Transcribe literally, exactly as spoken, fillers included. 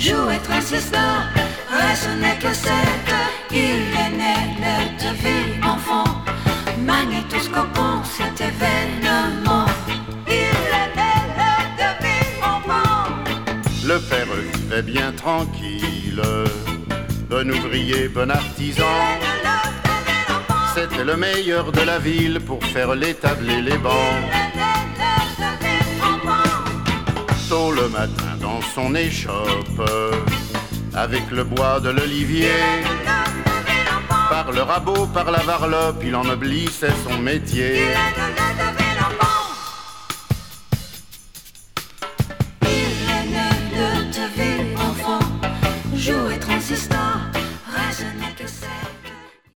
jouait transistor, résonnait que sept. Il est né le de vie enfant, magnétoscopant cet événement. Il est né le de vie enfant. Le père vivait bien tranquille, bon ouvrier, bon artisan. C'était le meilleur de la ville pour faire les tables et les bancs. Tôt le matin dans son échoppe, avec le bois de l'olivier, par le rabot, par la varlope, il ennoblissait son métier. Il est né de te vie enfant, jouait transistor.